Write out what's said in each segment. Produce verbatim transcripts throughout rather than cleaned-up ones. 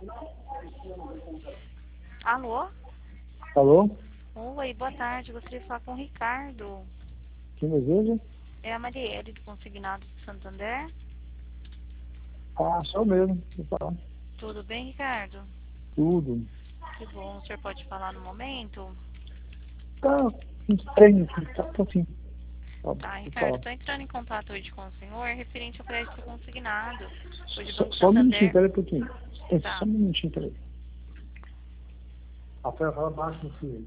Alô? Alô? Oi, boa tarde. Gostaria de falar com o Ricardo. Quem deseja? É a Marielle, do Consignado de Santander. Ah, sou eu mesmo. Vou falar. Tudo bem, Ricardo? Tudo. Que bom. O senhor pode falar no momento? Tá, uns três minutos. Tá, tá sim. Tá, Tá, vou Ricardo, falar. estou entrando em contato hoje com o senhor referente ao crédito consignado. Hoje o Só, Banco só um minutinho, Santander... peraí um pouquinho. É, só Tá. um minutinho, peraí. Rafael, fala baixo no filho.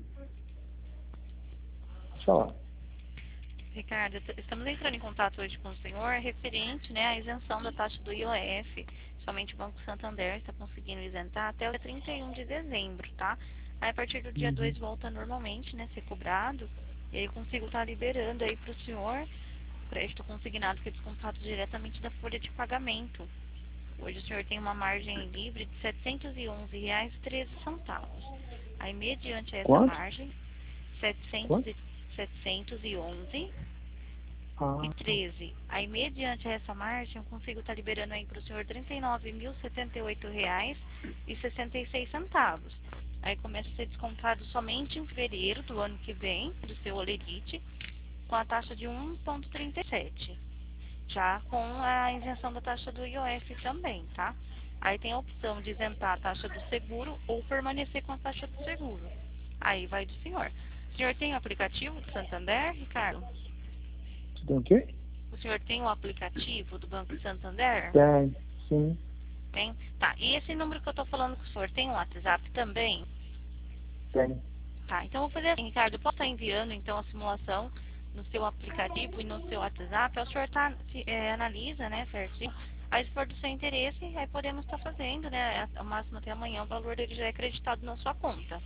Deixa eu falar. Ricardo, t- estamos entrando em contato hoje com o senhor referente, né, à isenção da taxa do I O F. Somente o Banco Santander está conseguindo isentar até o dia trinta e um de dezembro, tá? Aí a partir do dia Uhum. dois volta normalmente, né, ser cobrado. E aí eu consigo estar liberando aí para o senhor crédito consignado que é descontado diretamente da folha de pagamento. Hoje o senhor tem uma margem livre de setecentos e onze reais e treze centavos. Aí mediante essa Quanto? margem, setecentos Quanto? e- setecentos e onze e Ah, treze. Aí, mediante essa margem, eu consigo estar liberando aí para o senhor trinta e nove mil e setenta e oito reais e sessenta e seis centavos. Aí começa a ser descontado somente em fevereiro do ano que vem, do seu Olerite, com a taxa de um vírgula trinta e sete. Já com a isenção da taxa do I O F também, tá? Aí tem a opção de isentar a taxa do seguro ou permanecer com a taxa do seguro. Aí vai do senhor. O senhor tem o aplicativo do Santander, Ricardo? você tem o quê? O senhor tem o aplicativo do Banco Santander? Tem, sim, Tem? Tá. E esse número que eu tô falando com o senhor tem um WhatsApp também? tem. Tá. Então eu vou fazer assim, Ricardo. Eu posso estar enviando então a simulação no seu aplicativo e no seu WhatsApp. Aí o senhor tá, se, é, analisa, né, certinho. Aí se for do seu interesse, aí podemos estar fazendo, né? Ao máximo até amanhã o valor dele já é acreditado na sua conta.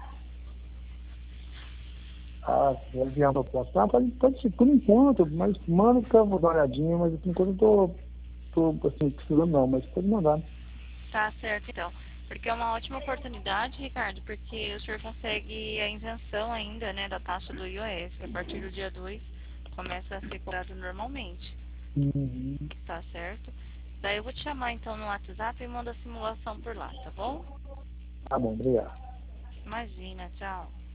Ah, se quiser enviar uma proposta. Ah, pode, pode ser por enquanto, mas manda que eu vou dar uma olhadinha, mas por enquanto eu tô, tô assim, precisando não, mas pode mandar. Tá certo, então. Porque é uma ótima oportunidade, Ricardo, porque o senhor consegue a isenção ainda, né, da taxa do I O F. A partir do dia dois começa a ser cobrado normalmente, Uhum. tá certo? Daí eu vou te chamar então no WhatsApp e mando a simulação por lá, tá bom? Tá bom, obrigado. Imagina, tchau.